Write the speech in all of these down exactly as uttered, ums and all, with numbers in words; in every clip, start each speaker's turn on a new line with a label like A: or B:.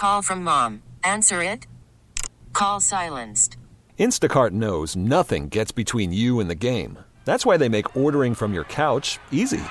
A: Call from mom. Answer it. Call silenced.
B: Instacart knows nothing gets between you and the game. That's why they make ordering from your couch easy.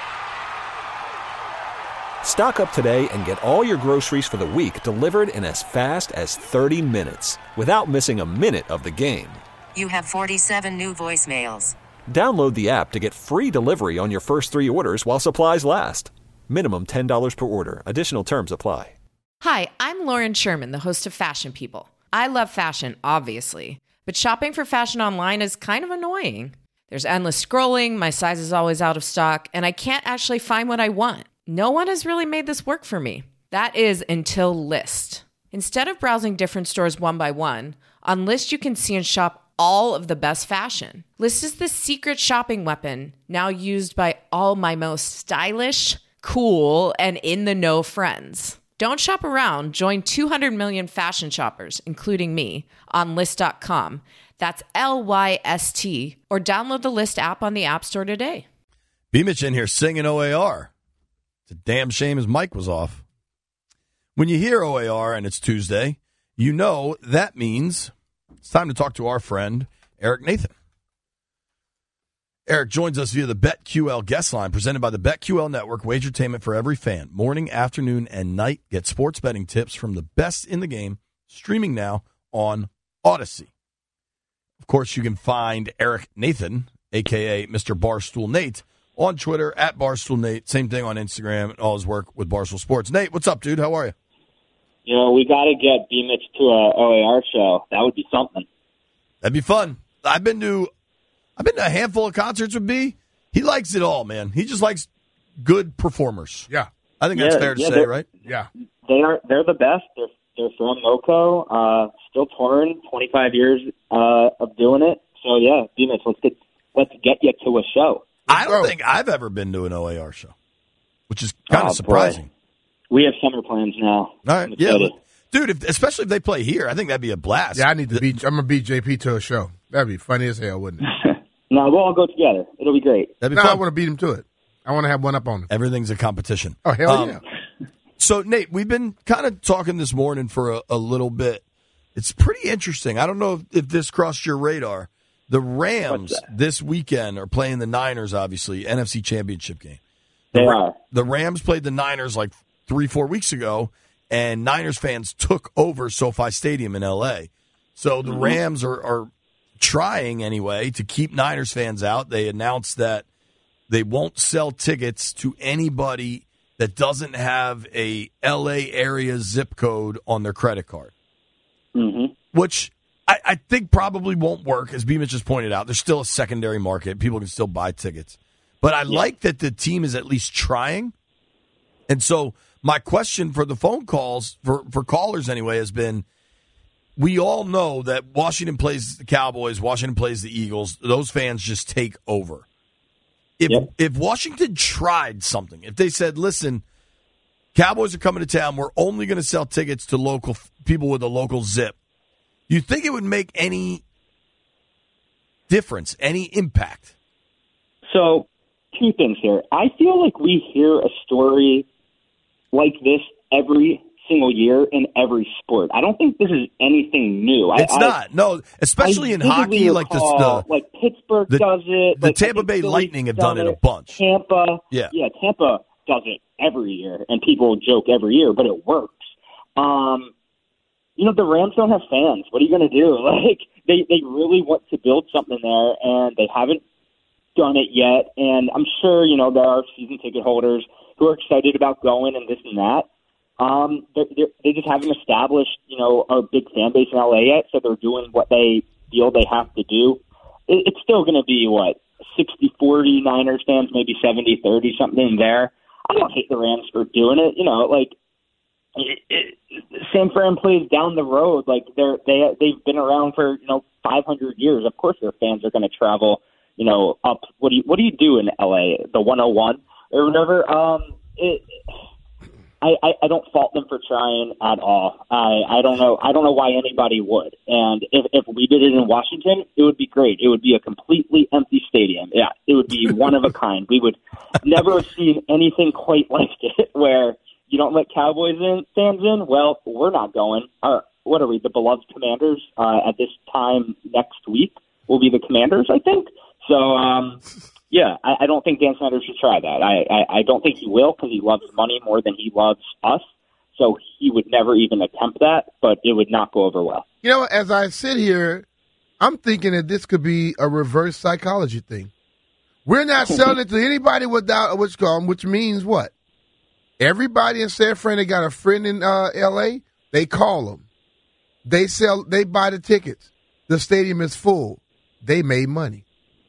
B: Stock up today and get all your groceries for the week delivered in as fast as thirty minutes without missing a minute of the game.
A: You have forty-seven new voicemails.
B: Download the app to get free delivery on your first three orders while supplies last. Minimum ten dollars per order. Additional terms apply.
C: Hi, I'm Lauren Sherman, the host of Fashion People. I love fashion, obviously, but shopping for fashion online is kind of annoying. There's endless scrolling, my size is always out of stock, and I can't actually find what I want. No one has really made this work for me. That is until Lyst. Instead of browsing different stores one by one, on Lyst you can see and shop all of the best fashion. Lyst is the secret shopping weapon now used by all my most stylish, cool, and in-the-know friends. Don't shop around. Join two hundred million fashion shoppers, including me, on Lyst dot com. That's L Y S T. Or download the Lyst app on the App Store today.
D: B-Mitch in here singing O A R. It's a damn shame his mic was off. When you hear O A R and it's Tuesday, you know that means it's time to talk to our friend, Eric Nathan. Eric joins us via the BetQL guest line, presented by the BetQL Network, wagertainment for every fan. Morning, afternoon, and night. Get sports betting tips from the best in the game, streaming now on Odyssey. Of course, you can find Eric Nathan, a k a. Mister Barstool Nate, on Twitter, at Barstool Nate. Same thing on Instagram and all his work with Barstool Sports. Nate, what's up, dude? How are you?
E: You know, we got to get B-Mitch to a O A R show. That would be something.
D: That'd be fun. I've been to... I've been to a handful of concerts with B. He likes it all, man. He just likes good performers.
F: Yeah.
D: I think that's
E: yeah,
D: fair to
E: yeah,
D: say, right?
F: Yeah.
E: They are, they're the best. They're, they're from Moco, uh, still touring, twenty-five years uh, of doing it. So, yeah, B-Mitch, let's get, let's get you to a show.
D: I don't think I've ever been to an O A R show, which is kind
E: Oh,
D: of surprising.
E: boy. We have summer plans now.
D: All right.
E: I'm
D: Yeah.
E: excited.
D: Dude, if, especially if they play here, I think that'd be a blast.
F: Yeah, I need to beat. I'm gonna beat J P to a show. That'd be funny as hell, wouldn't it?
E: No, we'll all go together. It'll be great.
D: That'd be
F: No, I
D: fun.
F: want to beat him to it. I want to have one up on him.
D: Everything's a competition.
F: Oh hell
D: Um,
F: yeah!
D: So, Nate, we've been kind of talking this morning for a, a little bit. It's pretty interesting. I don't know if, if this crossed your radar. The Rams this weekend are playing the Niners, obviously, N F C Championship game. The
E: They
D: Ra-
E: are.
D: The Rams played the Niners like three, four weeks ago, and Niners fans took over SoFi Stadium in L A. So the
E: Mm-hmm.
D: Rams are, are trying, anyway, to keep Niners fans out. They announced that they won't sell tickets to anybody that doesn't have a L A area zip code on their credit card,
E: Mm-hmm.
D: which I, I think probably won't work. As B-Mitch just pointed out, there's still a secondary market. People can still buy tickets. But I
E: Yeah.
D: like that the team is at least trying. And so my question for the phone calls, for, for callers anyway, has been, we all know that Washington plays the Cowboys, Washington plays the Eagles. Those fans just take over. If
E: Yep.
D: if Washington tried something, if they said, listen, Cowboys are coming to town, we're only going to sell tickets to local people with a local zip, you think it would make any difference, any impact?
E: So, two things here. I feel like we hear a story like this every single year in every sport. I don't think this is anything new.
D: It's
E: I,
D: not. No, especially
E: I
D: in
E: vividly
D: hockey, like the,
E: recall,
D: the
E: like Pittsburgh
D: the-
E: does it.
D: the
E: like, I
D: Tampa
E: think
D: Bay
E: Philly's
D: Lightning have done it a bunch.
E: Tampa,
D: Yeah.
E: yeah, Tampa does it every year, and people joke every year, but it works. Um, you know, the Rams don't have fans. What are you going to do? Like, they they really want to build something there, and they haven't done it yet. And I'm sure, you know, there are season ticket holders who are excited about going and this and that. Um, they're, they're, they just haven't established, you know, a big fan base in L A yet, so they're doing what they feel they have to do. It, it's still going to be, what, sixty forty Niners fans, maybe seventy thirty, something in there. I don't hate the Rams for doing it. You know, like, it, it, San Fran plays down the road. Like, they're, they, they've been around for, you know, five hundred years. Of course their fans are going to travel, you know, up. What do you, what do you do in L A? The one oh one or whatever? Um, it... I, I, I don't fault them for trying at all. I, I don't know. I don't know why anybody would. And if, if we did it in Washington, it would be great. It would be a completely empty stadium. Yeah, it would be one of a kind. We would never have seen anything quite like it, where you don't let Cowboys in, fans in? Well, we're not going. Uh, what are we, the beloved Commanders? Uh, at this time next week will be the Commanders, I think. So, um, yeah, I, I don't think Dan Snyder should try that. I, I, I don't think he will because he loves money more than he loves us. So he would never even attempt that, but it would not go over well.
F: You know, as I sit here, I'm thinking that this could be a reverse psychology thing. We're not selling it to anybody without which um, which means what? Everybody in San Fran, they got a friend in uh, L A, they call them. They sell, they buy the tickets. The stadium is full. They made money.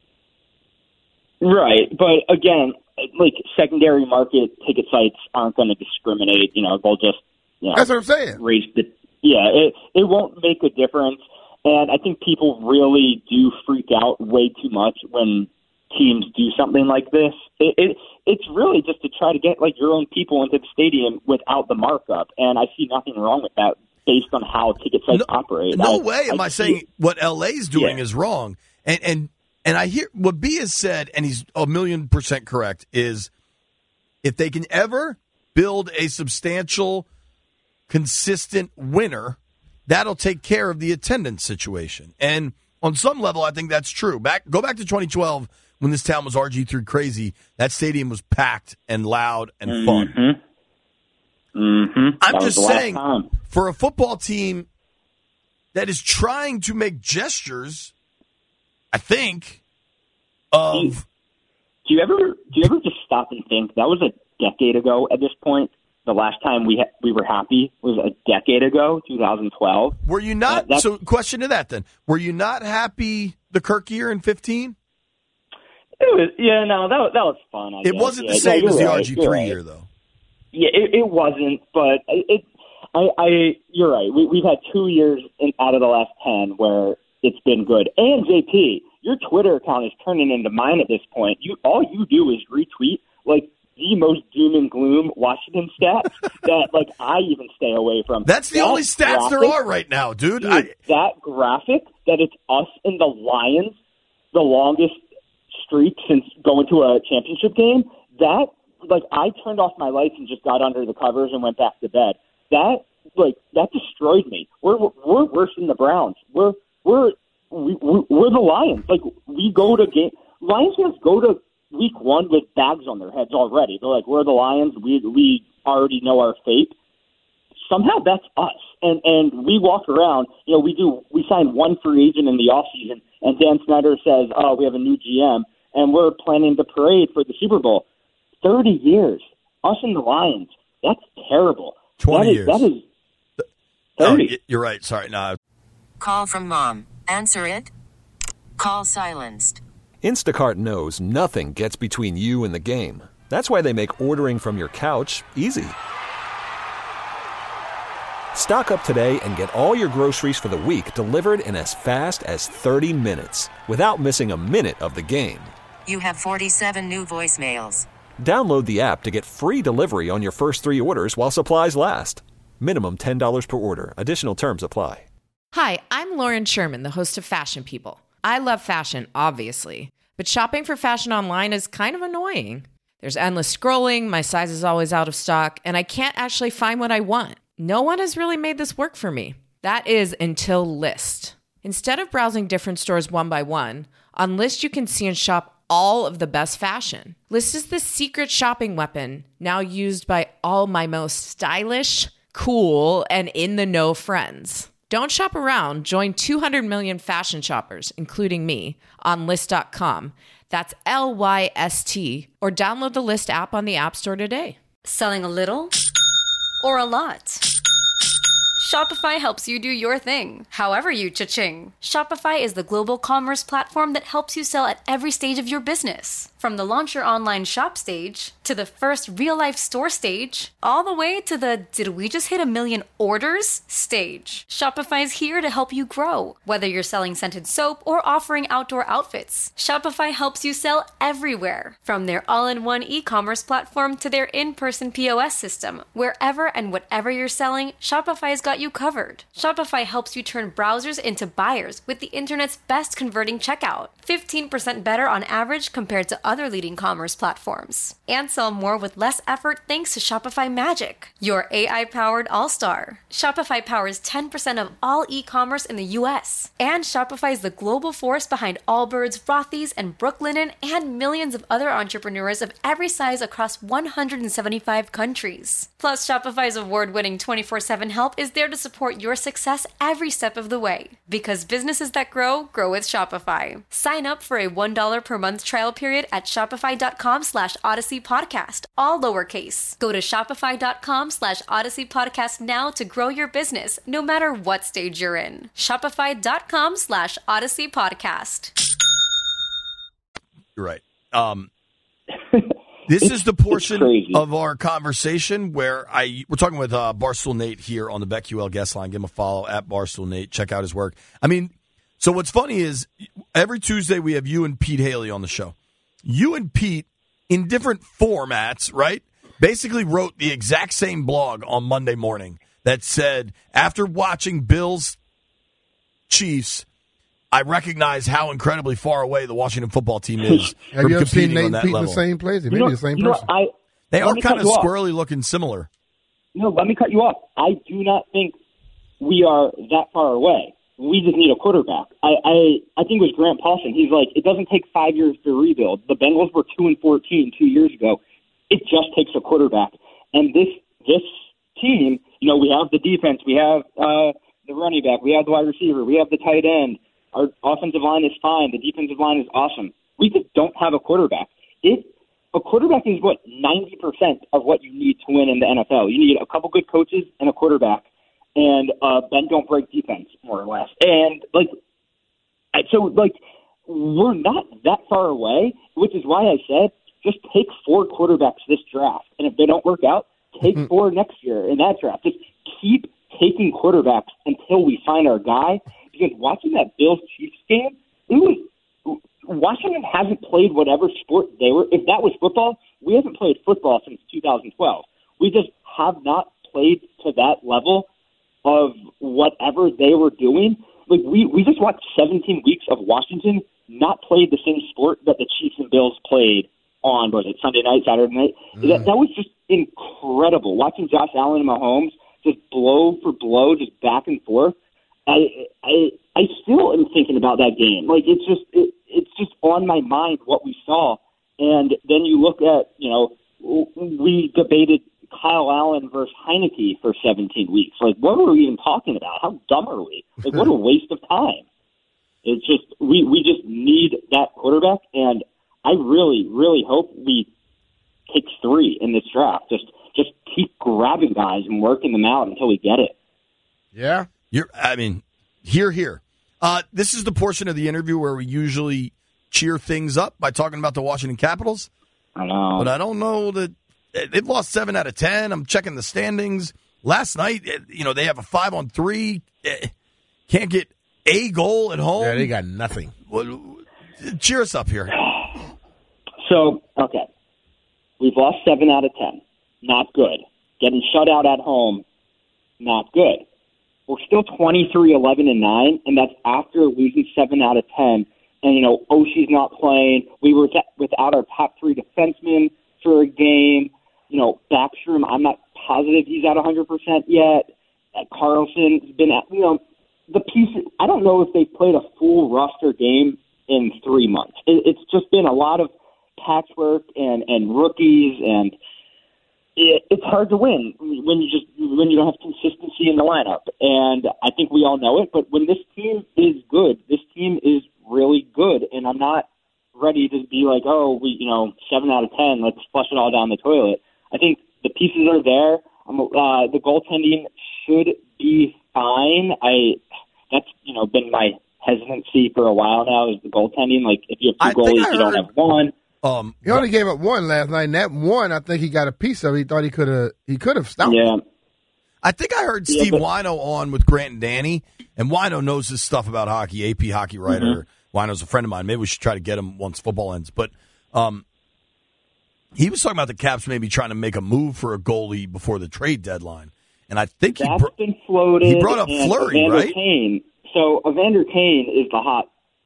E: Right, but again, like secondary market ticket sites aren't going to discriminate. You know, they'll just you know,
F: that's what I'm saying.
E: Raise the yeah, it it won't make a difference. And I think people really do freak out way too much when teams do something like this. It, it it's really just to try to get like your own people into the stadium without the markup, and I see nothing wrong with that based on how ticket sites
D: no,
E: operate.
D: No
E: I,
D: way am I, I saying
E: see,
D: what L A's doing
E: yeah.
D: is wrong. And and and I hear what B has said, and he's a million percent correct, is if they can ever build a substantial, consistent winner, that'll take care of the attendance situation. And on some level, I think that's true. Back go back to twenty twelve when this town was R G three crazy. That stadium was packed and loud and
E: mm-hmm.
D: fun.
E: Mm-hmm.
D: I'm
E: that
D: just saying,
E: time.
D: for a football team that is trying to make gestures, I think, of...
E: Do you, do you ever do you ever just stop and think, that was a decade ago at this point? The last time we ha- we were happy was a decade ago, two thousand twelve.
D: Were you not... Uh, so, question to that then. Were you not happy the Kirk year in fifteen?
E: It was, yeah, no, that, that was fun. I
D: it
E: guess.
D: wasn't
E: yeah,
D: the same
E: no,
D: as the
E: right,
D: R G three
E: right.
D: year, though.
E: Yeah, it, it wasn't, but it. I, I you're right. We, we've had two years in, out of the last ten where it's been good. And J P, your Twitter account is turning into mine at this point. You all you do is retweet like the most doom and gloom Washington stats that like I even stay away from.
D: That's the
E: that
D: only stats
E: graphic,
D: there are right now, dude.
E: dude
D: I,
E: that graphic that it's us and the Lions, the longest streak since going to a championship game. That. Like, I turned off my lights and just got under the covers and went back to bed. That, like, that destroyed me. We're we're worse than the Browns. We're we're we, we're the Lions. Like, we go to game. Lions fans go to week one with bags on their heads already. They're like, we're the Lions. We we already know our fate. Somehow that's us, and and we walk around. You know, we do. We sign one free agent in the offseason, and Dan Snyder says, "Oh, we have a new G M, and we're planning the parade for the Super Bowl." Thirty years, us and the Lions. That's terrible.
D: Twenty
E: that is,
D: years.
E: That is
D: thirty. Oh, you're right. Sorry, no.
A: Call from mom. Answer it. Call silenced.
B: Instacart knows nothing gets between you and the game. That's why they make ordering from your couch easy. Stock up today and get all your groceries for the week delivered in as fast as thirty minutes without missing a minute of the game.
A: You have forty-seven new voicemails.
B: Download the app to get free delivery on your first three orders while supplies last. Minimum ten dollars per order. Additional terms apply.
C: Hi, I'm Lauren Sherman, the host of Fashion People. I love fashion, obviously, but shopping for fashion online is kind of annoying. There's endless scrolling, my size is always out of stock, and I can't actually find what I want. No one has really made this work for me. That is until Lyst. Instead of browsing different stores one by one, on Lyst you can see and shop all of the best fashion. Lyst is the secret shopping weapon now used by all my most stylish, cool, and in-the-know friends. Don't shop around. Join two hundred million fashion shoppers, including me, on Lyst dot com. That's L Y S T. Or download the Lyst app on the App Store today.
G: Selling a little or a lot? Shopify helps you do your thing, however you cha-ching. Shopify is the global commerce platform that helps you sell at every stage of your business. From the launch your online shop stage, to the first real-life store stage, all the way to the did we just hit a million orders stage. Shopify's here to help you grow. Whether you're selling scented soap or offering outdoor outfits, Shopify helps you sell everywhere. From their all-in-one e-commerce platform to their in-person P O S system, wherever and whatever you're selling, Shopify's got you covered. Shopify helps you turn browsers into buyers with the internet's best converting checkout. fifteen percent better on average compared to other leading commerce platforms. And sell more with less effort thanks to Shopify Magic, your A I-powered all-star. Shopify powers ten percent of all e-commerce in the U S. And Shopify is the global force behind Allbirds, Rothy's, and Brooklinen, and millions of other entrepreneurs of every size across one hundred seventy-five countries. Plus, Shopify's award-winning twenty-four seven help is there to support your success every step of the way. Because businesses that grow, grow with Shopify. Sign up for a one dollar per month trial period at shopify.com slash Odyssey Podcast, all lowercase. Go to shopify.com slash Odyssey Podcast now to grow your business, no matter what stage you're in. Shopify.com slash Odyssey Podcast.
D: You're right. Um, this is the portion of our conversation where I we're talking with uh, Barstool Nate here on the BetQL guest line. Give him a follow at Barstool Nate. Check out his work. I mean, so what's funny is every Tuesday we have you and Pete Haley on the show. You and Pete, in different formats, right, basically wrote the exact same blog on Monday morning that said, after watching Bills Chiefs, I recognize how incredibly far away the Washington football team is
F: Have
D: from
F: you ever seen
D: competing
F: Nate
D: on
F: and
D: that
F: Pete in
D: level.
F: the same place? They may
E: You know,
F: be the same
E: you know,
F: person.
E: I,
D: They
E: let
D: are
E: me
D: kind
E: cut
D: of
E: you off.
D: squirrely looking similar.
E: No, let me cut you off. I do not think we are that far away. We just need a quarterback. I, I, I think it was Grant Paulson. He's like, it doesn't take five years to rebuild. The Bengals were two and fourteen two years ago. It just takes a quarterback. And this this team, you know, we have the defense, we have uh, the running back, we have the wide receiver, we have the tight end. Our offensive line is fine. The defensive line is awesome. We just don't have a quarterback. It a quarterback is what ninety percent of what you need to win in the N F L. You need a couple good coaches and a quarterback. And uh, Ben don't break defense, more or less. And, like, so, like, we're not that far away, which is why I said just take four quarterbacks this draft. And if they don't work out, take four next year in that draft. Just keep taking quarterbacks until we find our guy. Because watching that Bills-Chiefs game, it was Washington hasn't played whatever sport they were. If that was football, we haven't played football since two thousand twelve. We just have not played to that level of whatever they were doing. Like we, we just watched seventeen weeks of Washington not play the same sport that the Chiefs and Bills played on, was it Sunday night, Saturday night? Mm. That, that was just incredible. Watching Josh Allen and Mahomes just blow for blow, just back and forth. I, I, I still am thinking about that game. Like it's just, it, it's just on my mind what we saw. And then you look at, you know, we debated Kyle Allen versus Heineke for seventeen weeks. Like, what are we even talking about? How dumb are we? Like, what a waste of time. It's just, we, we just need that quarterback, and I really, really hope we take three in this draft. Just just keep grabbing guys and working them out until we get it.
F: Yeah.
D: You're, I mean, here, here. Uh, this is the portion of the interview where we usually cheer things up by talking about the Washington Capitals.
E: I know.
D: But I don't know that they've lost seven out of ten. I'm checking the standings. Last night, you know, they have a five on three. Can't get a goal at home.
F: Yeah, they got nothing.
D: Cheer us up here.
E: So, okay. We've lost seven out of ten. Not good. Getting shut out at home, not good. We're still twenty-three, eleven, and nine, and that's after losing seven out of ten. And, you know, Oshie's not playing. We were without our top three defensemen for a game. You know, Backstrom, I'm not positive he's at one hundred percent yet. Uh, Carlson's been at, you know, the pieces. I don't know if they've played a full roster game in three months. It, it's just been a lot of patchwork and, and rookies, and it, it's hard to win when you just when you don't have consistency in the lineup. And I think we all know it. But when this team is good, this team is really good, and I'm not ready to be like, oh, we, you know, seven out of ten, let's flush it all down the toilet. I think the pieces are there. Um, uh, the goaltending should be fine. I that's you know been my hesitancy for a while now is the goaltending. Like if you have two
D: I
E: goalies, you don't have one.
D: Um,
F: he only gave up one last night, and that one, I think he got a piece of. He thought he could have. He could have stopped.
E: Yeah.
D: I think I heard
E: Yeah,
D: Steve
E: but-
D: Wino on with Grant and Danny, and Wino knows his stuff about hockey. A P hockey writer. Mm-hmm. Wino's a friend of mine. Maybe we should try to get him once football ends. But um, he was talking about the Caps maybe trying to make a move for a goalie before the trade deadline, and I think
E: That's
D: he br-
E: been floated.
D: he brought up
E: and
D: Fleury,
E: Evander
D: right?
E: Kane. So Evander Kane is the hot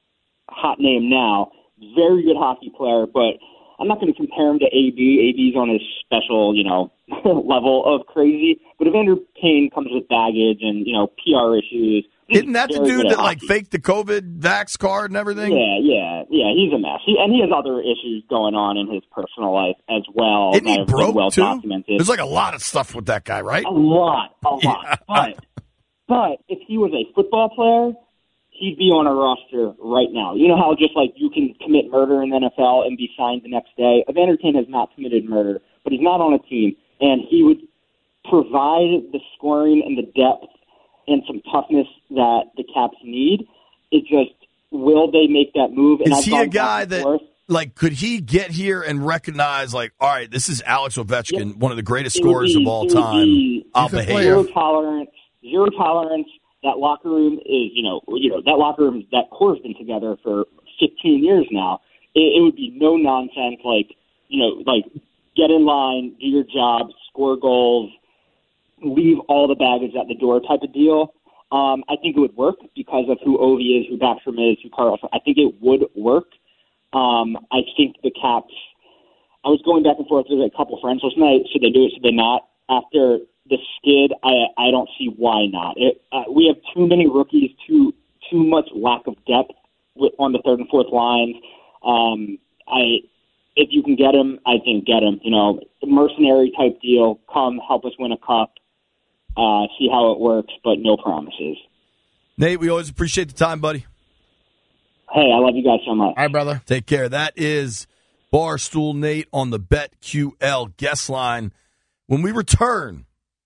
E: hot name now. Very good hockey player, but I'm not going to compare him to A B. A B's on his special, you know, level of crazy. But Evander Kane comes with baggage and, you know, P R issues.
D: Isn't that the dude that, like, faked the COVID vax card and everything?
E: Yeah, yeah, yeah. He's a mess. He, and he has other issues going on in his personal life as well.
D: Isn't he broke,
E: well
D: too?
E: Documented.
D: There's, like, a lot of stuff with that guy, right?
E: A lot, a lot.
D: Yeah.
E: But, but if he was a football player, he'd be on a roster right now. You know how just, like, you can commit murder in the N F L and be signed the next day? Evander Kane has not committed murder, but he's not on a team, and he would provide the scoring and the depth and some toughness that the Caps need. It just, will they make that move? And
D: Is he a guy that,
E: forth.
D: like, could he get here and recognize, like, all right, this is Alex Ovechkin,
E: Yeah.
D: one of the greatest
E: It would
D: scorers
E: be-
D: of all
E: it would
D: time.
E: be
D: I'll
F: He's a
D: behave.
F: player.
E: Zero tolerance, zero tolerance. That locker room is, you know, you know that locker room, that core's been together for fifteen years now. It, it would be no nonsense, like, you know, like, get in line, do your job, score goals, leave all the baggage at the door type of deal. Um, I think it would work because of who Ovi is, who Backstrom is, who Carlson. I think it would work. Um, I think the Caps, I was going back and forth with a couple friends last night. Should they do it? Should they not? After the skid, I, I don't see why not. It, uh, we have too many rookies, too too much lack of depth with, on the third and fourth lines. Um, I, if you can get him, I think get him. You know, mercenary type deal. Come help us win a cup. Uh, see how it works, but no promises.
D: Nate, we always appreciate the time, buddy.
E: Hey, I love you guys so much.
F: All right, brother.
D: Take care. That is Barstool Nate on the BetQL guest line. When we return,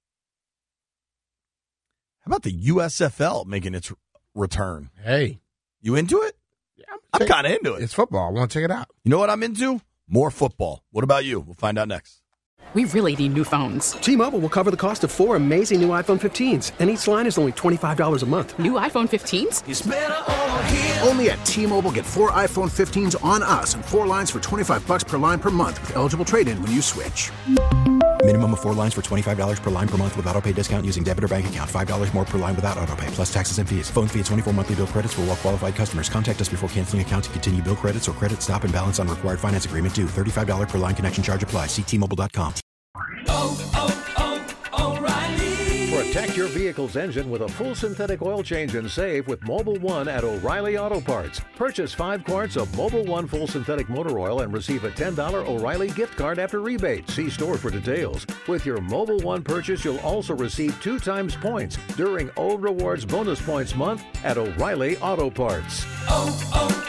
D: how about the U S F L making its return?
F: Hey.
D: You into it?
F: Yeah,
D: I'm kind of into it.
F: It's football. I want to check it out.
D: You know what I'm into? More football. What about you? We'll find out next.
H: We really need new phones.
I: T-Mobile will cover the cost of four amazing new iPhone fifteens, and each line is only twenty-five dollars a month.
H: New iPhone fifteens?
J: It's better over here. Only at T-Mobile, get four iPhone fifteens on us and four lines for twenty-five dollars per line per month with eligible trade-in when you switch.
K: Minimum of four lines for twenty-five dollars per line per month with autopay discount using debit or bank account. five dollars more per line without autopay, plus taxes and fees. Phone fee at twenty-four monthly bill credits for well-qualified customers. Contact us before canceling account to continue bill credits or credit stop and balance on required finance agreement due. thirty-five dollars per line connection charge applies. See T Mobile dot com.
L: Oh, oh, oh, O'Reilly.
M: Protect your vehicle's engine with a full synthetic oil change and save with Mobil one at O'Reilly Auto Parts. Purchase five quarts of Mobil one full synthetic motor oil and receive a ten dollars O'Reilly gift card after rebate. See store for details. With your Mobil one purchase, you'll also receive two times points during O Rewards Bonus Points Month at O'Reilly Auto Parts.
L: Oh,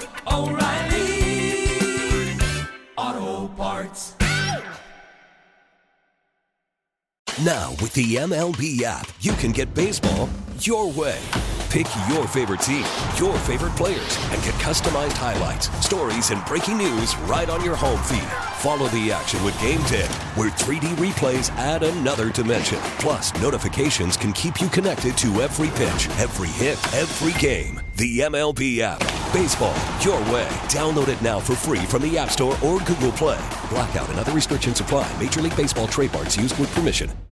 L: oh, oh, O'Reilly Auto Parts.
N: Now, with the M L B app, you can get baseball your way. Pick your favorite team, your favorite players, and get customized highlights, stories, and breaking news right on your home feed. Follow the action with Game ten, where three D replays add another dimension. Plus, notifications can keep you connected to every pitch, every hit, every game. The M L B app. Baseball your way. Download it now for free from the App Store or Google Play. Blackout and other restrictions apply. Major League Baseball trademarks used with permission.